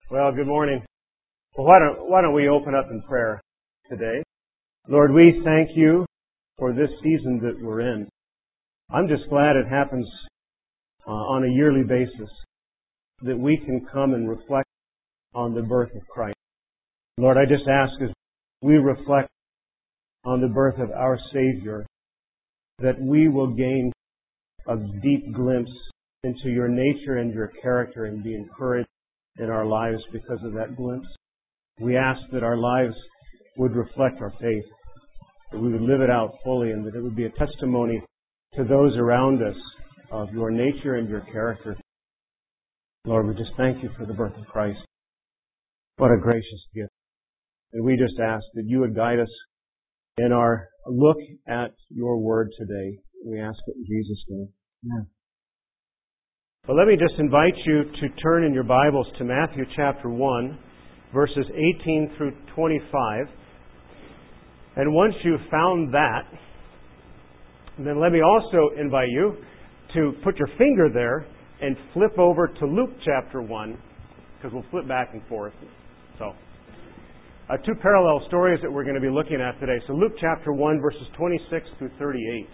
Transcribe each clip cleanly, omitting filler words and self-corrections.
Well, good morning. Well, why don't we open up in prayer today? Lord, we thank you for this season that we're in. I'm just glad it happens on a yearly basis, that we can come and reflect on the birth of Christ. Lord, I just ask as we reflect on the birth of our Savior, that we will gain a deep glimpse into your nature and your character and be encouraged in our lives because of that glimpse. We ask that our lives would reflect our faith, that we would live it out fully, and that it would be a testimony to those around us of your nature and your character. Lord, we just thank you for the birth of Christ. What a gracious gift. And we just ask that you would guide us in our look at your word today. We ask it in Jesus' name. Amen. Well, let me just invite you to turn in your Bibles to Matthew chapter 1, verses 18 through 25. And once you've found that, then let me also invite you to put your finger there and flip over to Luke chapter 1, because we'll flip back and forth. So, two parallel stories that we're going to be looking at today. So Luke chapter 1, verses 26 through 38.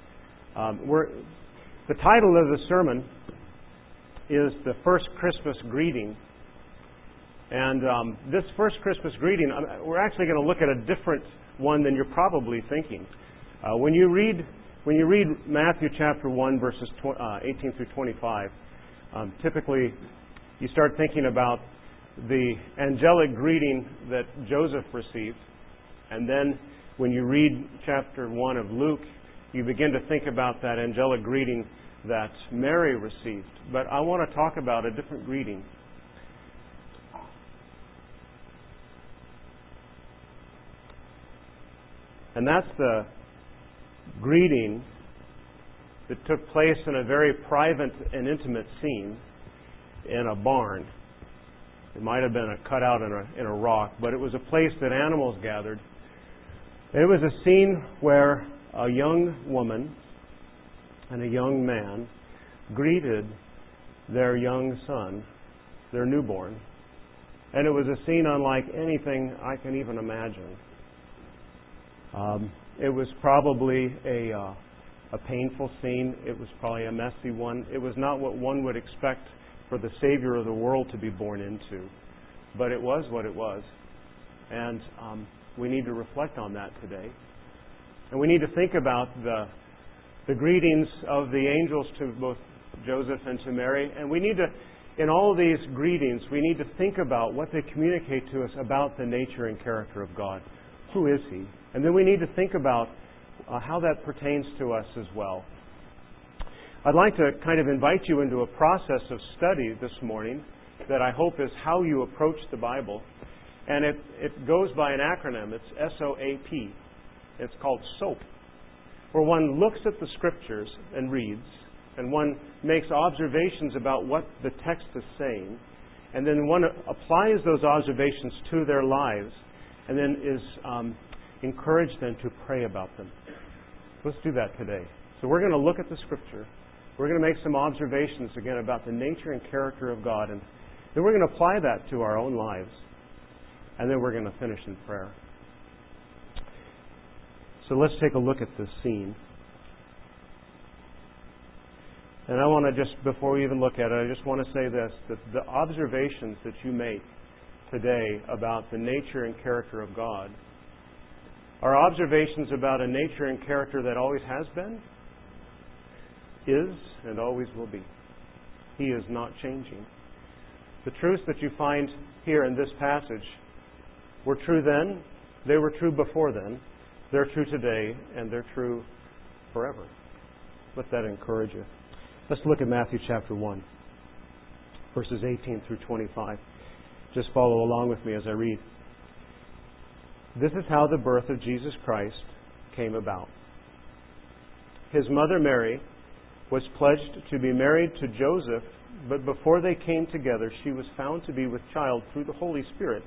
The title of the sermon is the first Christmas greeting. And this first Christmas greeting, we're actually going to look at a different one than you're probably thinking. When you read Matthew chapter 1, verses 18 through 25, typically you start thinking about the angelic greeting that Joseph received. And then when you read chapter 1 of Luke, you begin to think about that angelic greeting that Mary received. But I want to talk about a different greeting. And that's the greeting that took place in a very private and intimate scene in a barn. It might have been a cutout in a rock, but it was a place that animals gathered. It was a scene where a young woman and a young man greeted their young son, their newborn. And it was a scene unlike anything I can even imagine. It was probably a painful scene. It was probably a messy one. It was not what one would expect for the Savior of the world to be born into. But it was what it was. And we need to reflect on that today. And we need to think about the greetings of the angels to both Joseph and to Mary. And we need to, in all these greetings, we need to think about what they communicate to us about the nature and character of God. Who is He? And then we need to think about how that pertains to us as well. I'd like to kind of invite you into a process of study this morning that I hope is how you approach the Bible. And it goes by an acronym. It's SOAP. It's called SOAP, where one looks at the Scriptures and reads, and one makes observations about what the text is saying, and then one applies those observations to their lives, and then is encouraged then to pray about them. Let's do that today. So we're going to look at the Scripture. We're going to make some observations again about the nature and character of God, and then we're going to apply that to our own lives, and then we're going to finish in prayer. So let's take a look at this scene. And I want to just, before we even look at it, I just want to say this, that the observations that you make today about the nature and character of God are observations about a nature and character that always has been, is, and always will be. He is not changing. The truths that you find here in this passage were true then, they were true before then, they're true today, and they're true forever. Let that encourage you. Let's look at Matthew chapter 1, verses 18 through 25. Just follow along with me as I read. This is how the birth of Jesus Christ came about. His mother Mary was pledged to be married to Joseph, but before they came together, she was found to be with child through the Holy Spirit.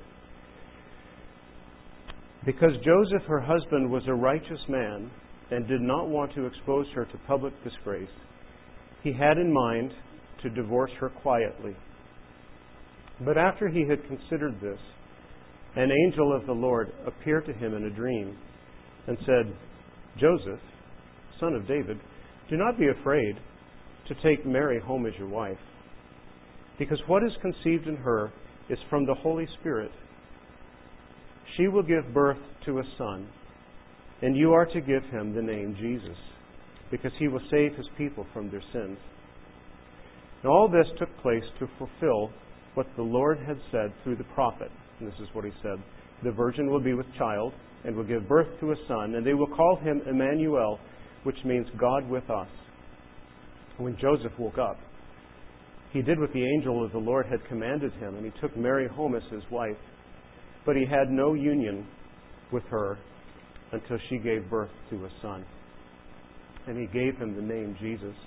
Because Joseph, her husband, was a righteous man and did not want to expose her to public disgrace, he had in mind to divorce her quietly. But after he had considered this, an angel of the Lord appeared to him in a dream and said, Joseph, son of David, do not be afraid to take Mary home as your wife, because what is conceived in her is from the Holy Spirit. She will give birth to a son, and you are to give him the name Jesus, because he will save his people from their sins. And all this took place to fulfill what the Lord had said through the prophet. And this is what he said. The virgin will be with child and will give birth to a son, and they will call him Emmanuel, which means God with us. When Joseph woke up, he did what the angel of the Lord had commanded him, and he took Mary home as his wife. But he had no union with her until she gave birth to a son. And he gave him the name Jesus.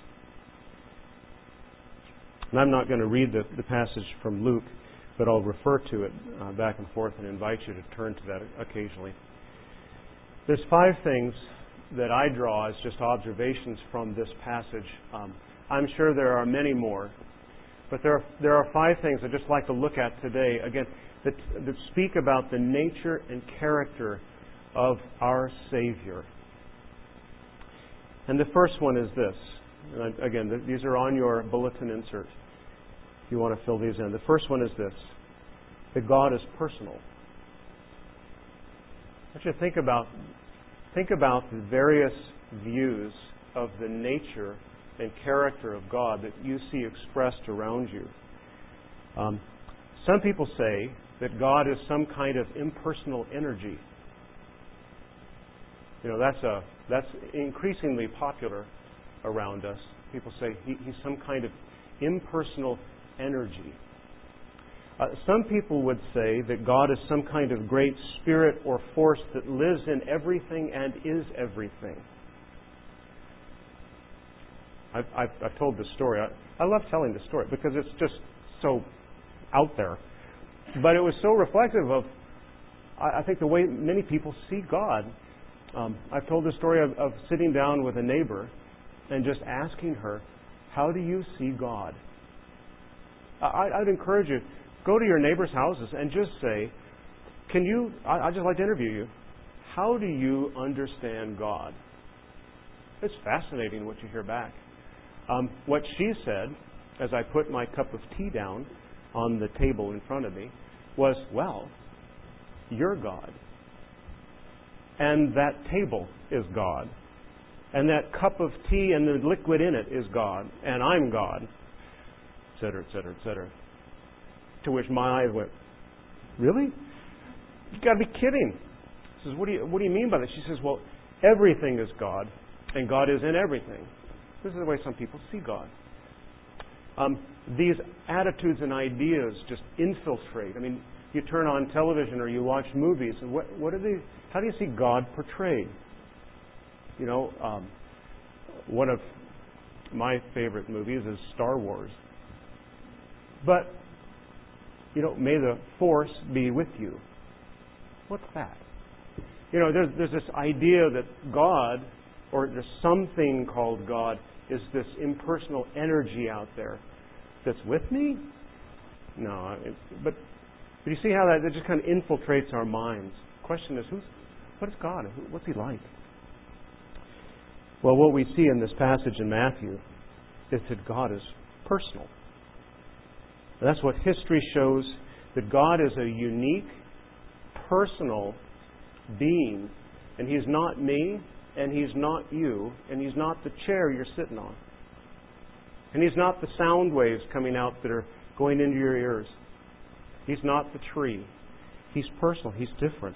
And I'm not going to read the passage from Luke, but I'll refer to it back and forth and invite you to turn to that occasionally. There's 5 things that I draw as just observations from this passage. I'm sure there are many more, but there are 5 things I'd just like to look at today, again, that speak about the nature and character of our Savior. And the first one is this. And again, these are on your bulletin insert if you want to fill these in. The first one is this, that God is personal. I want you to think about the various views of the nature and character of God that you see expressed around you. Some people say that God is some kind of impersonal energy. You know, that's increasingly popular around us. People say he's some kind of impersonal energy. Some people would say that God is some kind of great spirit or force that lives in everything and is everything. I've told this story. I love telling this story because it's just so out there. But it was so reflective of, I think, the way many people see God. I've told the story of sitting down with a neighbor and just asking her, how do you see God? I'd encourage you, go to your neighbor's houses and just say, I'd just like to interview you. How do you understand God? It's fascinating what you hear back. What she said, as I put my cup of tea down on the table in front of me, was, well, you're God. And that table is God. And that cup of tea and the liquid in it is God. And I'm God. Et cetera, et cetera, et cetera. To which my eyes went, really? You've got to be kidding. She says, what do you mean by that? She says, well, everything is God. And God is in everything. This is the way some people see God. These attitudes and ideas just infiltrate. I mean, you turn on television or you watch movies, and how do you see God portrayed? You know, one of my favorite movies is Star Wars. But, you know, may the Force be with you. What's that? You know, there's this idea that God, or there's something called God, is this impersonal energy out there that's with me? No, but you see how that just kind of infiltrates our minds. The question is, what is God? What's He like? Well, what we see in this passage in Matthew is that God is personal. And that's what history shows, that God is a unique, personal being. And He's not me, and He's not you, and He's not the chair you're sitting on. And He's not the sound waves coming out that are going into your ears. He's not the tree. He's personal. He's different.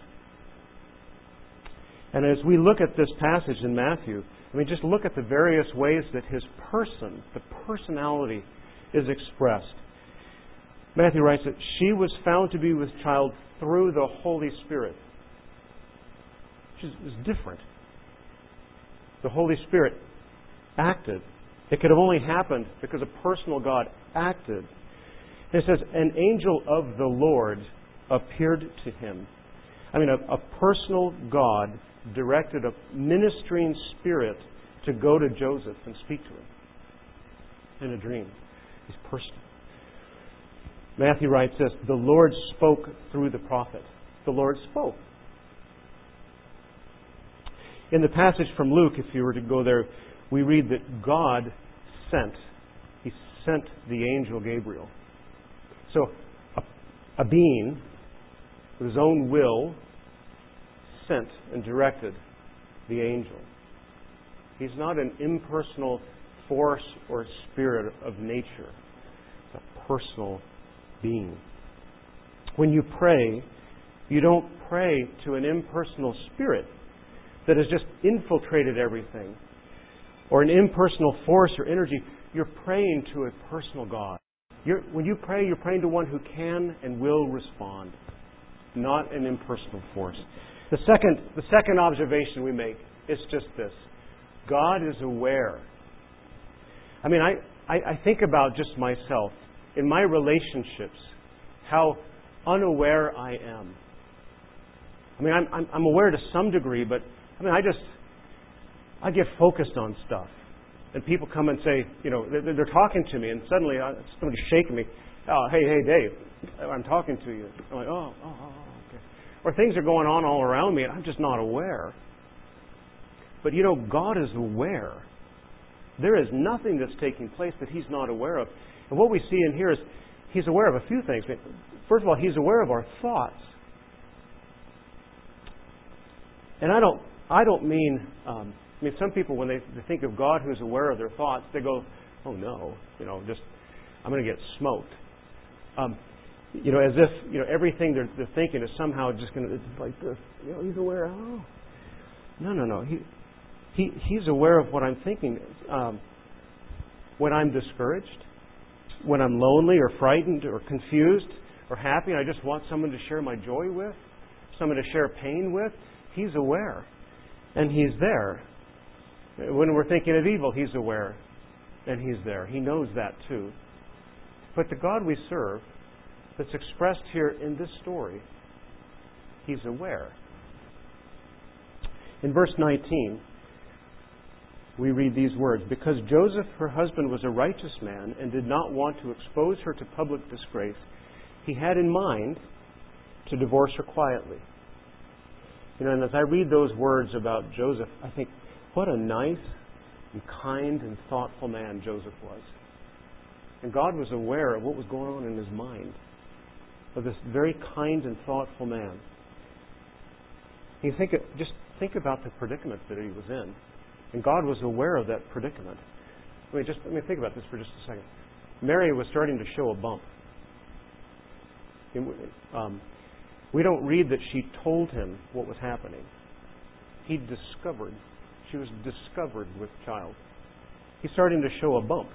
And as we look at this passage in Matthew, I mean, just look at the various ways that His person, the personality, is expressed. Matthew writes that she was found to be with child through the Holy Spirit. Which is different. The Holy Spirit acted. It could have only happened because a personal God acted. It says, an angel of the Lord appeared to him. I mean, a personal God directed a ministering spirit to go to Joseph and speak to him in a dream. He's personal. Matthew writes this, the Lord spoke through the prophet. The Lord spoke. In the passage from Luke, if you were to go there, we read that God sent. He sent the angel Gabriel. So, a being, with his own will, sent and directed the angel. He's not an impersonal force or spirit of nature. It's a personal being. When you pray, you don't pray to an impersonal spirit that has just infiltrated everything, or an impersonal force or energy. You're praying to a personal God. When you pray, you're praying to one who can and will respond, not an impersonal force. The second observation we make is just this. God is aware. I mean, I think about just myself, in my relationships, how unaware I am. I mean, I'm aware to some degree, but I mean, I get focused on stuff. And people come and say, they're talking to me, and suddenly somebody's shaking me. Oh, hey, Dave, I'm talking to you. I'm like, oh, okay. Or things are going on all around me, and I'm just not aware. But God is aware. There is nothing that's taking place that He's not aware of. And what we see in here is He's aware of a few things. First of all, He's aware of our thoughts. And I don't mean, some people, when they think of God who's aware of their thoughts, they go, oh no, I'm going to get smoked. As if, everything they're thinking is somehow just going to, it's like this. He's aware. Oh. No. He's aware of what I'm thinking. When I'm discouraged, when I'm lonely or frightened or confused or happy, and I just want someone to share my joy with, someone to share pain with, He's aware. And He's there. When we're thinking of evil, He's aware. And He's there. He knows that too. But the God we serve, that's expressed here in this story, He's aware. In verse 19, we read these words, because Joseph, her husband, was a righteous man and did not want to expose her to public disgrace, he had in mind to divorce her quietly. And as I read those words about Joseph, I think, what a nice and kind and thoughtful man Joseph was. And God was aware of what was going on in his mind, of this very kind and thoughtful man. You just think about the predicament that he was in. And God was aware of that predicament. Let me think about this for just a second. Mary was starting to show a bump. We don't read that she told him what was happening. She was discovered with child. He's starting to show a bump.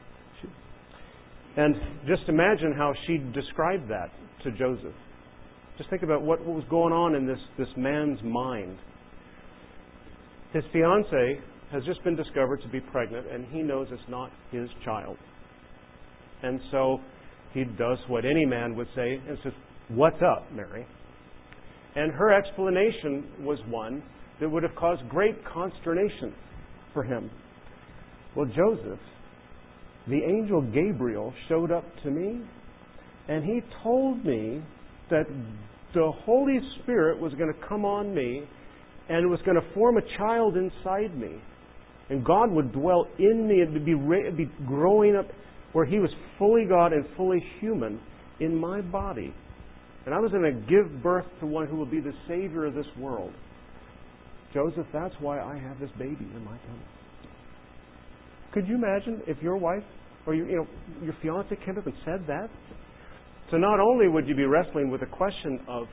And just imagine how she described that to Joseph. Just think about what was going on in this man's mind. His fiancée has just been discovered to be pregnant, and he knows it's not his child. And so he does what any man would say and says, "What's up, Mary?" And her explanation was one that would have caused great consternation for him. Well, Joseph, the angel Gabriel showed up to me, and he told me that the Holy Spirit was going to come on me and was going to form a child inside me. And God would dwell in me and be growing up where He was fully God and fully human in my body. And I was going to give birth to one who will be the Savior of this world. Joseph, that's why I have this baby in my tummy. Could you imagine if your wife or your fiancé came up and said that? So not only would you be wrestling with the question of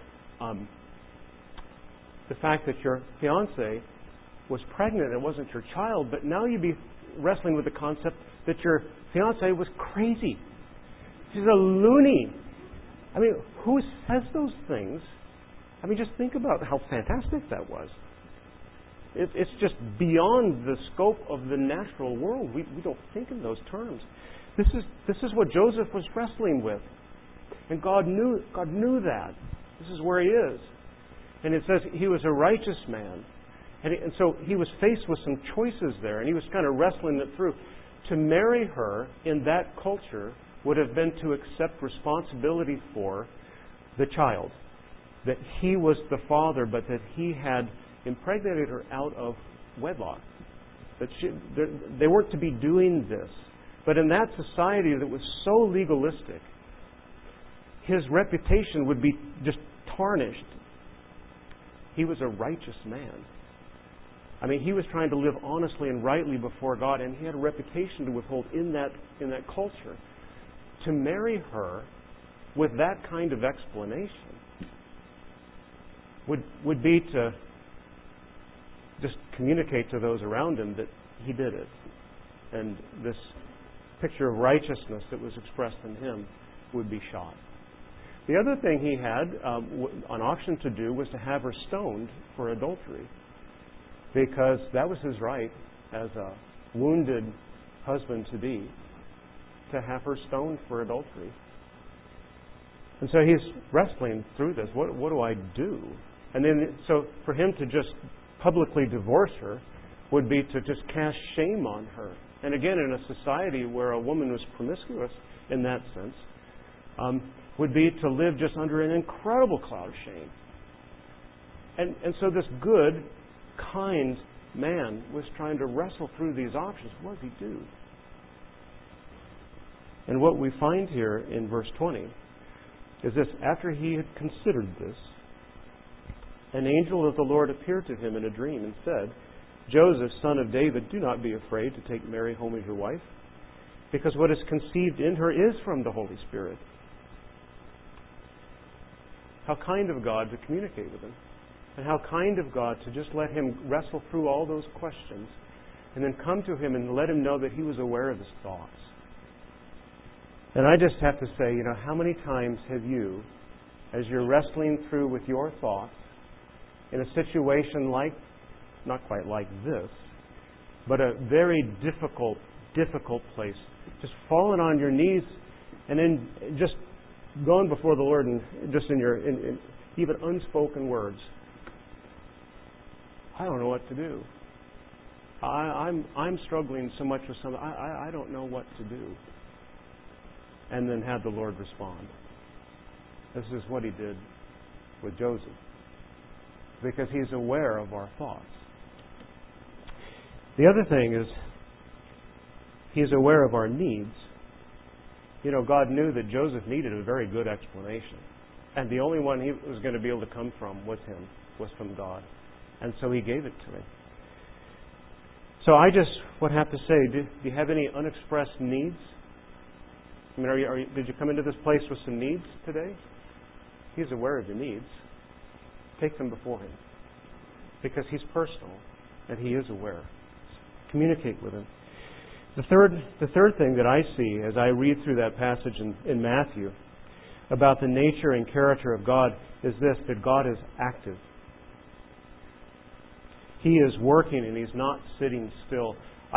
the fact that your fiancé was pregnant and wasn't your child, but now you'd be wrestling with the concept that your fiancé was crazy. She's a loony. I mean, who says those things? I mean, just think about how fantastic that was. It's just beyond the scope of the natural world. We don't think in those terms. This is what Joseph was wrestling with. And God knew that. This is where he is. And it says he was a righteous man. And so he was faced with some choices there, and he was kind of wrestling it through. To marry her in that culture would have been to accept responsibility for the child. That he was the father, but that he had impregnated her out of wedlock. That they weren't to be doing this. But in that society that was so legalistic, his reputation would be just tarnished. He was a righteous man. I mean, he was trying to live honestly and rightly before God, and he had a reputation to withhold in that culture. To marry her with that kind of explanation would be to just communicate to those around him that he did it. And this picture of righteousness that was expressed in him would be shot. The other thing he had an option to do was to have her stoned for adultery, because that was his right as a wounded husband-to-be, to have her stoned for adultery. And so he's wrestling through this. What do I do? And then, so for him to just publicly divorce her would be to just cast shame on her. And again, in a society where a woman was promiscuous in that sense, would be to live just under an incredible cloud of shame. And so this good, kind man was trying to wrestle through these options. What does he do? And what we find here in verse 20 is this: after he had considered this, an angel of the Lord appeared to him in a dream and said, Joseph, son of David, do not be afraid to take Mary home as your wife, because what is conceived in her is from the Holy Spirit. How kind of God to communicate with him. And how kind of God to just let him wrestle through all those questions and then come to him and let him know that he was aware of his thoughts. And I just have to say, how many times have you, as you're wrestling through with your thoughts in a situation like, not quite like this, but a very difficult place, just fallen on your knees and then just gone before the Lord and just in even unspoken words, I don't know what to do. I'm struggling so much with something. I don't know what to do. And then have the Lord respond. This is what he did with Joseph, because he's aware of our thoughts. The other thing is, he's aware of our needs. God knew that Joseph needed a very good explanation. And the only one he was going to be able to come from was from God. And so he gave it to him. So I just would have to say, do you have any unexpressed needs? I mean, did you come into this place with some needs today? He's aware of your needs. Take them before him. Because he's personal and he is aware. Communicate with him. The third thing that I see as I read through that passage in Matthew about the nature and character of God is this: that God is active. He is working and he's not sitting still.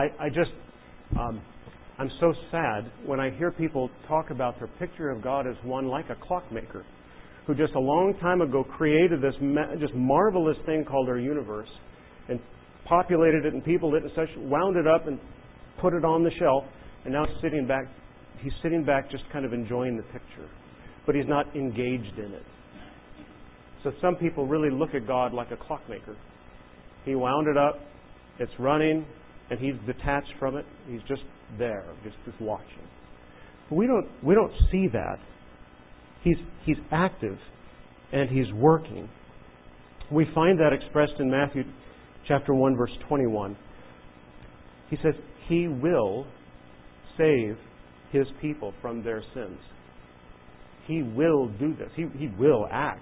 I'm so sad when I hear people talk about their picture of God as one like a clockmaker, who just a long time ago created this just marvelous thing called our universe and populated it and peopled it and such, wound it up and put it on the shelf, and now he's sitting back just kind of enjoying the picture. But he's not engaged in it. So some people really look at God like a clockmaker. He wound it up, it's running, and he's detached from it. He's just there, just watching. But we don't see that. He's active and he's working. We find that expressed in Matthew chapter 1, verse 21. He says, He will save His people from their sins. He will do this. He will act.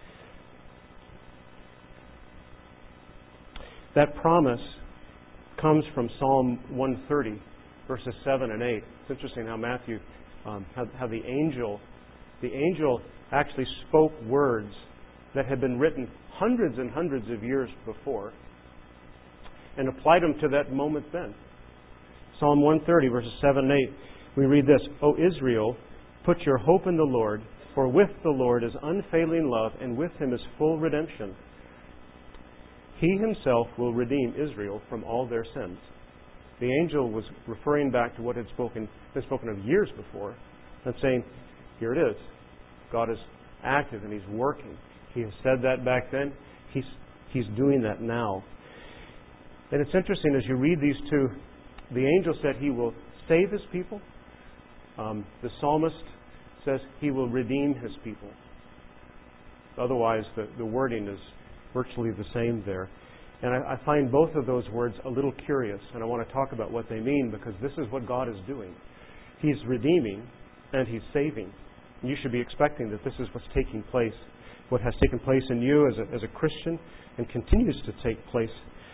That promise comes from Psalm 130, verses 7 and 8. It's interesting how Matthew, how the angel actually spoke words that had been written hundreds and hundreds of years before and applied them to that moment then. Psalm 130, verses 7 and 8, we read this: O Israel, put your hope in the Lord, for with the Lord is unfailing love, and with Him is full redemption. He Himself will redeem Israel from all their sins. The angel was referring back to what had been spoken of years before, and saying, here it is. God is active and He's working. He has said that back then. He's doing that now. And it's interesting, as you read these two, the angel said He will save His people. The psalmist says He will redeem His people. Otherwise, the wording is virtually the same there. And I find both of those words a little curious, and I want to talk about what they mean, because this is what God is doing. He's redeeming and He's saving. And you should be expecting that this is what's taking place, what has taken place in you as a Christian and continues to take place.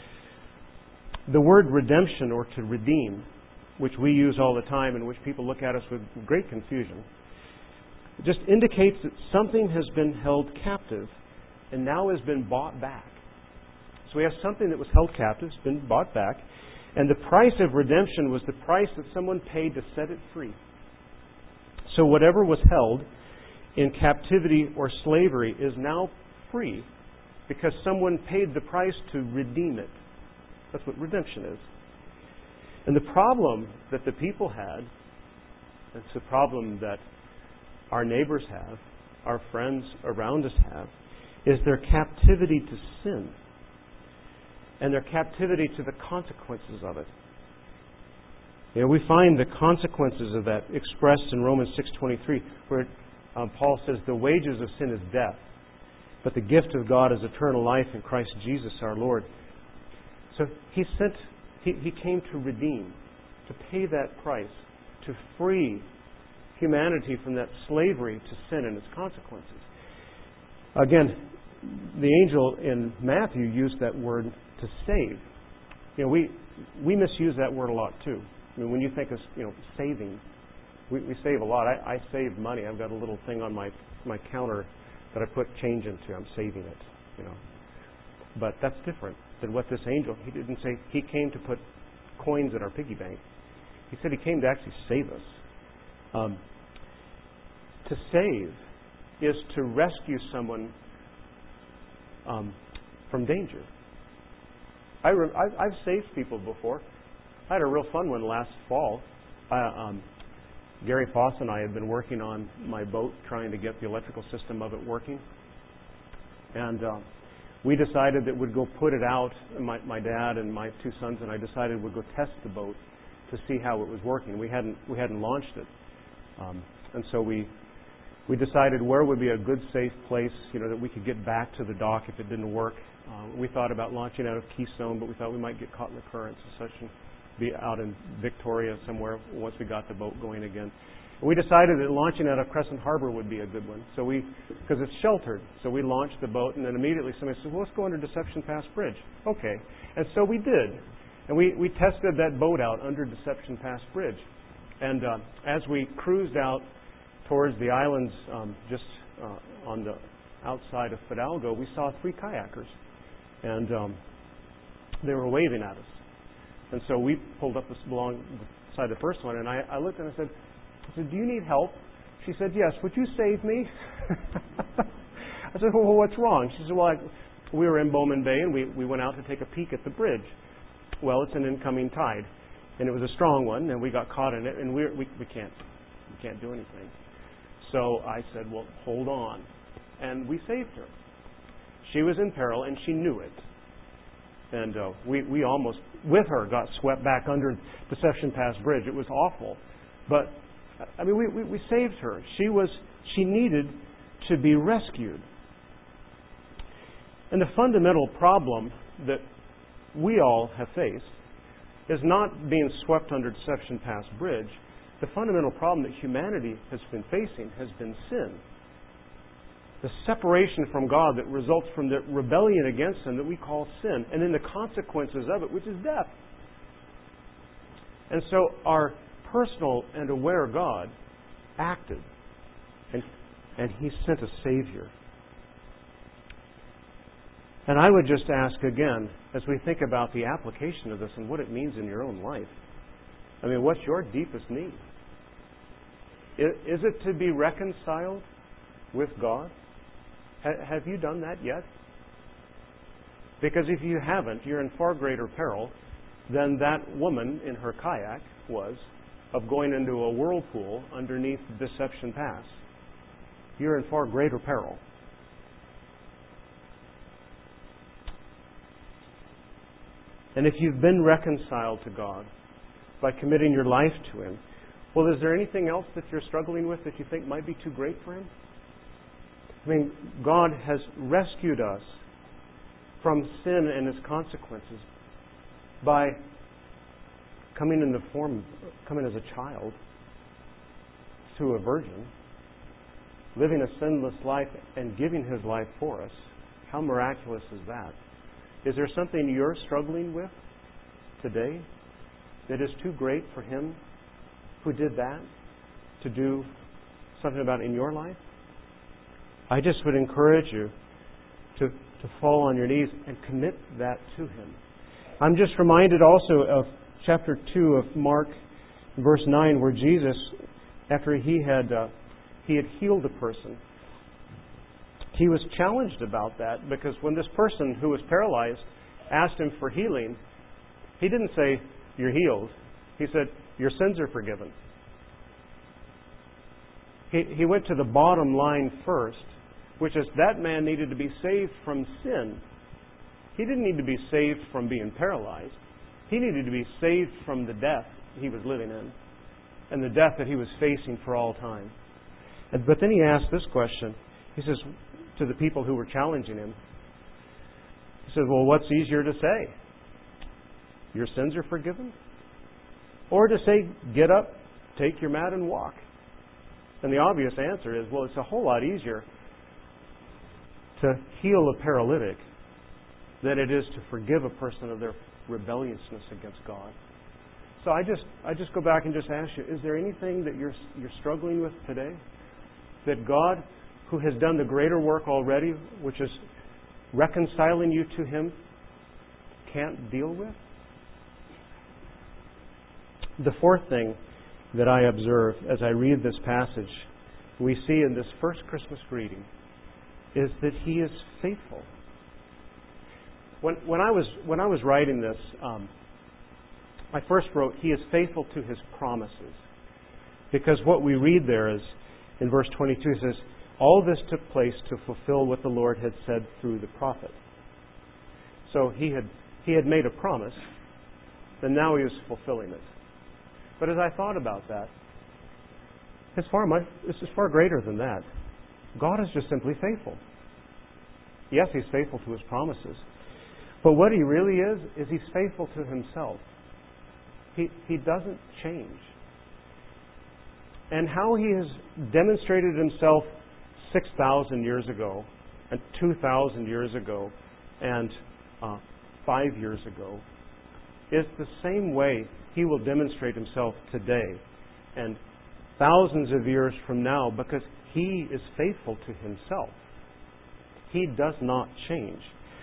The word redemption, or to redeem, which we use all the time and which people look at us with great confusion, just indicates that something has been held captive and now has been bought back. So we have something that was held captive, has been bought back, and the price of redemption was the price that someone paid to set it free. So whatever was held in captivity or slavery is now free because someone paid the price to redeem it. That's what redemption is. And the problem that the people had, it's a problem that our neighbors have, our friends around us have, is their captivity to sin and their captivity to the consequences of it. You know, we find the consequences of that expressed in Romans 6:23, where Paul says, the wages of sin is death, but the gift of God is eternal life in Christ Jesus our Lord. So He came to redeem, to pay that price, to free humanity from that slavery to sin and its consequences. Again, the angel in Matthew used that word to save. You know, we misuse that word a lot too. I mean, when you think of saving, we save a lot. I save money. I've got a little thing on my counter that I put change into. I'm saving it. But that's different than what this angel. He didn't say He came to put coins in our piggy bank. He said He came to actually save us. To save is to rescue someone from danger. I've saved people before. I had a real fun one last fall. Gary Foss and I had been working on my boat, trying to get the electrical system of it working. And we decided that we'd go put it out. My dad and my two sons and I decided we'd go test the boat to see how it was working. We hadn't launched it. And so we decided where would be a good, safe place, that we could get back to the dock if it didn't work. We thought about launching out of Keystone, but we thought we might get caught in the currents and such and be out in Victoria somewhere once we got the boat going again. And we decided that launching out of Crescent Harbor would be a good one. So because it's sheltered, so we launched the boat, and then immediately somebody said, well, let's go under Deception Pass Bridge. Okay. And so we did. And we tested that boat out under Deception Pass Bridge. And as we cruised out towards the islands just on the outside of Fidalgo, we saw 3 kayakers. And they were waving at us. And so we pulled up beside the first one, and I looked and I said, do you need help? She said, yes. Would you save me? I said, well, what's wrong? She said, well, we were in Bowman Bay, and we went out to take a peek at the bridge. Well, it's an incoming tide, and it was a strong one, and we got caught in it, and we can't do anything. So I said, well, hold on. And we saved her. She was in peril, and she knew it. And we almost, with her, got swept back under Deception Pass Bridge. It was awful. But, I mean, we saved her. She needed to be rescued. And the fundamental problem that we all have faced is not being swept under Deception Pass Bridge. The fundamental problem that humanity has been facing has been sin. The separation from God that results from the rebellion against Him that we call sin, and then the consequences of it, which is death. And so our personal and aware God acted, and He sent a Savior. And I would just ask again, as we think about the application of this and what it means in your own life, I mean, what's your deepest need? Is it to be reconciled with God? Have you done that yet? Because if you haven't, you're in far greater peril than that woman in her kayak was of going into a whirlpool underneath Deception Pass. You're in far greater peril. And if you've been reconciled to God by committing your life to Him, well, is there anything else that you're struggling with that you think might be too great for Him? I mean, God has rescued us from sin and its consequences by coming as a child to a virgin, living a sinless life and giving His life for us. How miraculous is that? Is there something you're struggling with today that is too great for Him who did that to do something about in your life? I just would encourage you to fall on your knees and commit that to Him. I'm just reminded also of chapter 2 of Mark, verse 9, where Jesus, after he had healed a person, He was challenged about that, because when this person who was paralyzed asked Him for healing, He didn't say, "You're healed." He said, "Your sins are forgiven." He went to the bottom line first, which is that man needed to be saved from sin. He didn't need to be saved from being paralyzed. He needed to be saved from the death he was living in and the death that he was facing for all time. But then He asked this question. He says to the people who were challenging Him, He says, "Well, what's easier to say? Your sins are forgiven? Or to say, get up, take your mat and walk?" And the obvious answer is, well, it's a whole lot easier to heal a paralytic than it is to forgive a person of their rebelliousness against God. So I just go back and just ask you, is there anything that you're struggling with today that God, who has done the greater work already, which is reconciling you to Him, can't deal with? The fourth thing that I observe as I read this passage, we see in this first Christmas greeting, is that He is faithful. When I was writing this, I first wrote, He is faithful to His promises. Because what we read there is, in verse 22, it says, all this took place to fulfill what the Lord had said through the prophet. So He had made a promise, and now He was fulfilling it. But as I thought about that, this is far greater than that. God is just simply faithful. Yes, He's faithful to His promises. But what He really is He's faithful to Himself. He doesn't change. And how He has demonstrated Himself 6,000 years ago, and 2,000 years ago, and 5 years ago, is the same way He will demonstrate Himself today and thousands of years from now, because He is faithful to Himself. He does not change.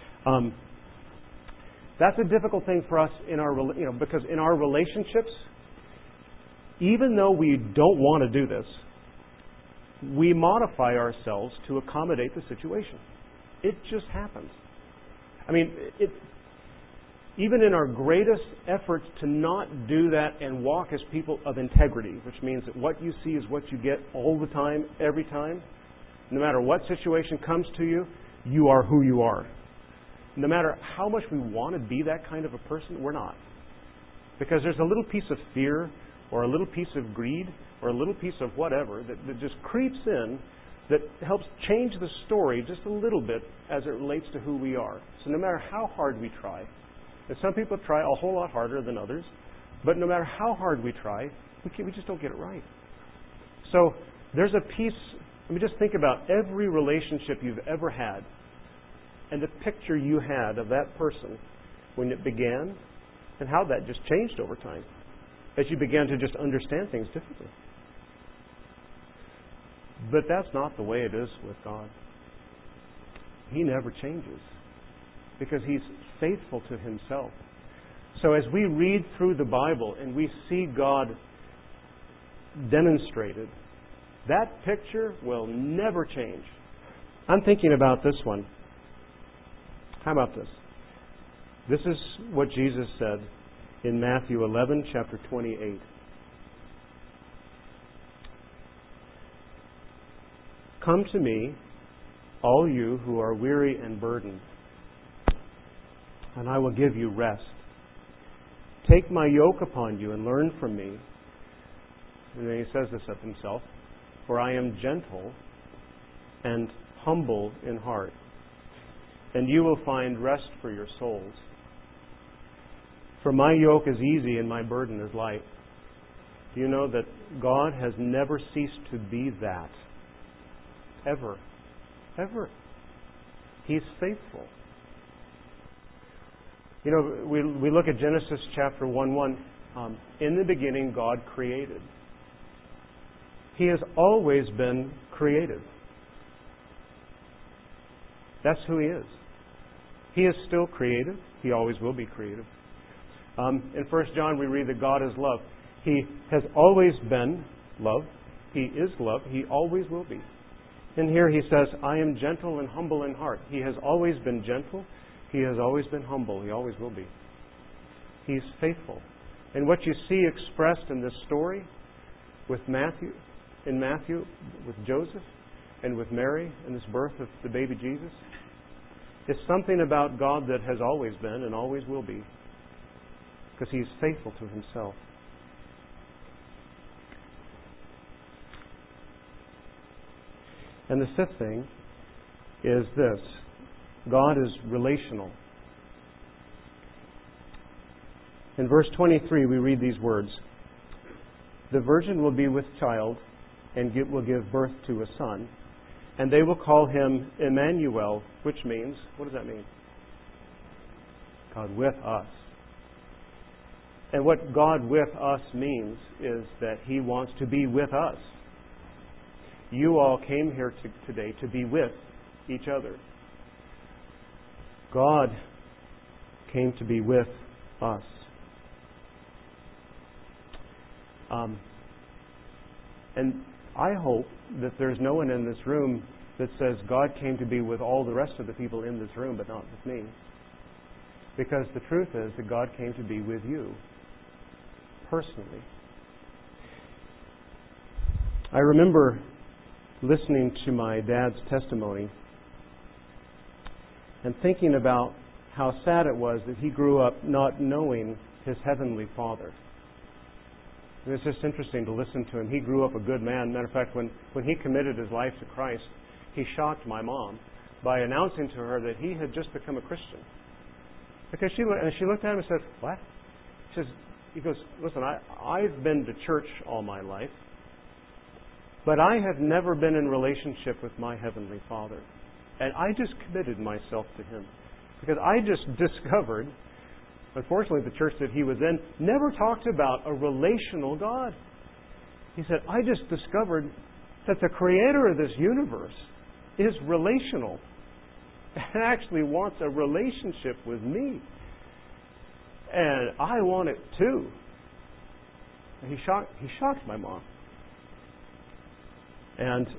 That's a difficult thing for us in our, because in our relationships, even though we don't want to do this, we modify ourselves to accommodate the situation. It just happens. I mean, even in our greatest efforts to not do that and walk as people of integrity, which means that what you see is what you get all the time, every time, no matter what situation comes to you, you are who you are. No matter how much we want to be that kind of a person, we're not. Because there's a little piece of fear or a little piece of greed or a little piece of whatever that just creeps in that helps change the story just a little bit as it relates to who we are. So no matter how hard we try, and some people try a whole lot harder than others, but no matter how hard we try, we just don't get it right. So there's a piece, let me just think about every relationship you've ever had and the picture you had of that person when it began and how that just changed over time as you began to just understand things differently. But that's not the way it is with God. He never changes because He's faithful to Himself. So as we read through the Bible and we see God demonstrated, that picture will never change. I'm thinking about this one. How about this? This is what Jesus said in Matthew 11, chapter 28. Come to me, all you who are weary and burdened, and I will give you rest. Take my yoke upon you and learn from me. And then he says this of himself, for I am gentle and humble in heart, and you will find rest for your souls. For my yoke is easy and my burden is light. Do you know that God has never ceased to be that? Ever. Ever. He's faithful. You know, we look at Genesis chapter 1:1. In the beginning, God created. He has always been creative. That's who He is. He is still creative. He always will be creative. In 1 John, we read that God is love. He has always been love. He is love. He always will be. And here He says, I am gentle and humble in heart. He has always been gentle. He has always been humble. He always will be. He's faithful. And what you see expressed in this story with Matthew, with Joseph, and with Mary, in this birth of the baby Jesus, is something about God that has always been and always will be. Because He's faithful to Himself. And the fifth thing is this. God is relational. In verse 23 we read these words. The virgin will be with child and will give birth to a son, and they will call him Emmanuel, which means, what does that mean? God with us. And what God with us means is that He wants to be with us. You all came here today to be with each other. God came to be with us. And I hope that there's no one in this room that says God came to be with all the rest of the people in this room, but not with me. Because the truth is that God came to be with you, personally. I remember listening to my dad's testimony and thinking about how sad it was that he grew up not knowing his Heavenly Father. And it's just interesting to listen to him. He grew up a good man. Matter of fact, when he committed his life to Christ, he shocked my mom by announcing to her that he had just become a Christian. Because she looked at him and said, what? He goes, listen, I've been to church all my life, but I have never been in relationship with my Heavenly Father. And I just committed myself to Him. Because I just discovered, unfortunately the church that he was in never talked about a relational God. He said, I just discovered that the Creator of this universe is relational and actually wants a relationship with me. And I want it too. And he shocked my mom. And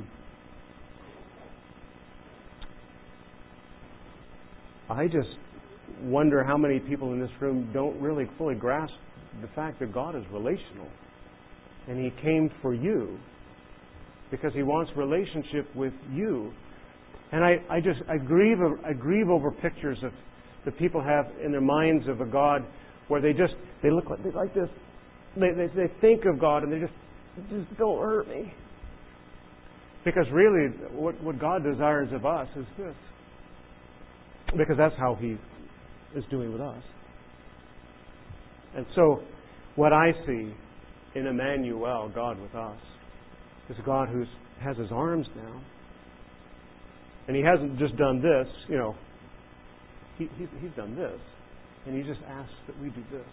I just wonder how many people in this room don't really fully grasp the fact that God is relational. And He came for you because He wants relationship with you. And I grieve over pictures of that people have in their minds of a God where they look like this. They think of God and they just don't hurt me. Because really, what God desires of us is this. Because that's how He is doing with us. And so, what I see in Emmanuel, God with us, is a God who has His arms now. And He hasn't just done this, He's done this. And He just asks that we do this.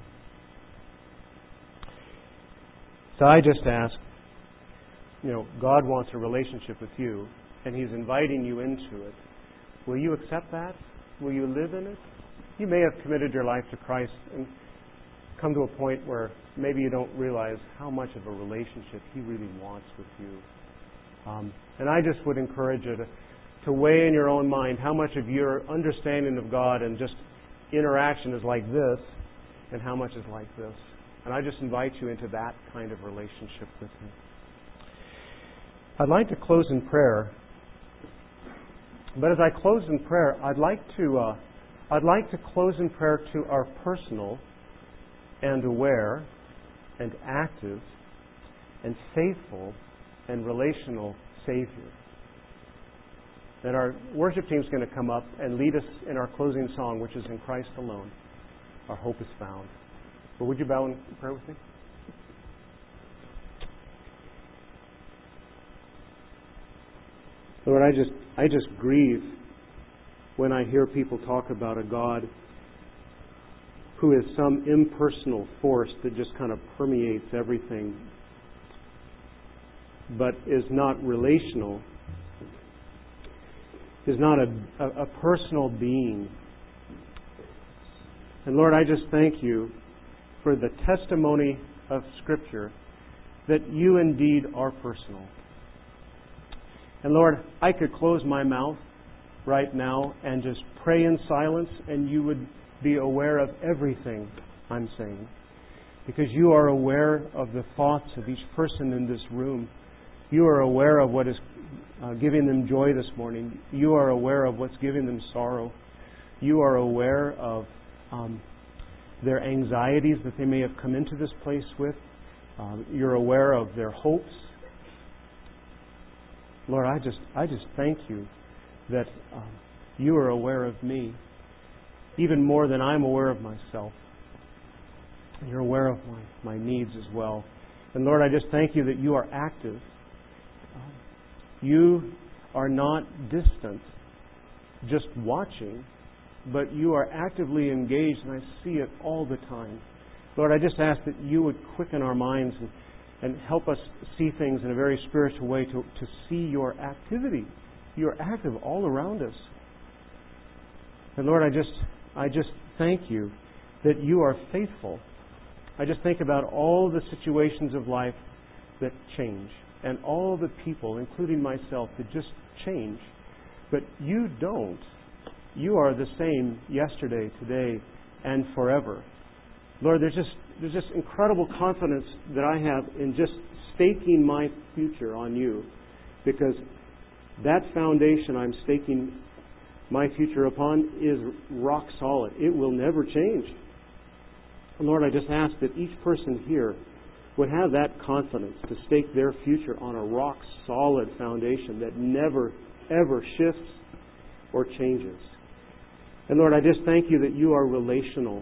So I just ask, God wants a relationship with you, and He's inviting you into it. Will you accept that? Will you live in it? You may have committed your life to Christ and come to a point where maybe you don't realize how much of a relationship He really wants with you. And I just would encourage you to weigh in your own mind how much of your understanding of God and just interaction is like this and how much is like this. And I just invite you into that kind of relationship with Him. I'd like to close in prayer, but as I close in prayer, I'd like to close in prayer to our personal and aware and active and faithful and relational Savior. That our worship team is going to come up and lead us in our closing song, which is "In Christ Alone, Our Hope is Found." But would you bow in prayer with me? Lord, I just grieve when I hear people talk about a God who is some impersonal force that just kind of permeates everything, but is not relational, is not a personal being. And Lord, I just thank you for the testimony of Scripture that you indeed are personal. And Lord, I could close my mouth right now and just pray in silence, and you would be aware of everything I'm saying. Because you are aware of the thoughts of each person in this room. You are aware of what is giving them joy this morning. You are aware of what's giving them sorrow. You are aware of their anxieties that they may have come into this place with. You're aware of their hopes. Lord, I just thank you that you are aware of me, even more than I'm aware of myself. You're aware of my needs as well. And Lord, I just thank you that you are active. You are not distant, just watching, but you are actively engaged, and I see it all the time. Lord, I just ask that you would quicken our minds and help us see things in a very spiritual way, to see your activity. You're active all around us. And Lord, I just thank you that you are faithful. I just think about all the situations of life that change, and all the people, including myself, that just change. But you don't. You are the same yesterday, today, and forever. Lord, there's just incredible confidence that I have in just staking my future on you, because that foundation I'm staking my future upon is rock solid. It will never change. And Lord, I just ask that each person here would have that confidence to stake their future on a rock solid foundation that never, ever shifts or changes. And Lord, I just thank you that you are relational.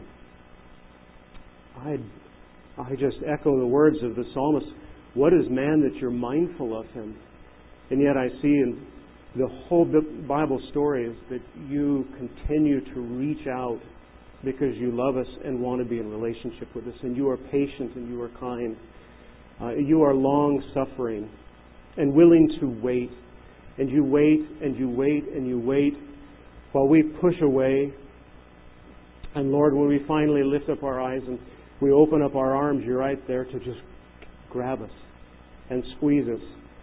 I just echo the words of the psalmist. What is man that you're mindful of him? And yet I see in the whole Bible story is that you continue to reach out because you love us and want to be in relationship with us. And you are patient and you are kind. You are long-suffering and willing to wait. And you wait and you wait and you wait while we push away. And Lord, when we finally lift up our eyes and we open up our arms, you're right there to just grab us and squeeze us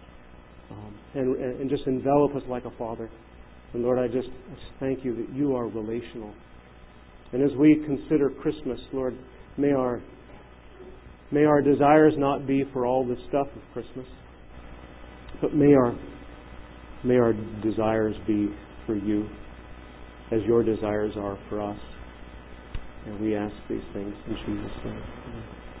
and just envelop us like a father. And Lord, I just thank you that you are relational. And as we consider Christmas, Lord, may our desires not be for all the stuff of Christmas, but may our desires be for you, as your desires are for us. And we ask these things in Jesus' name. Amen.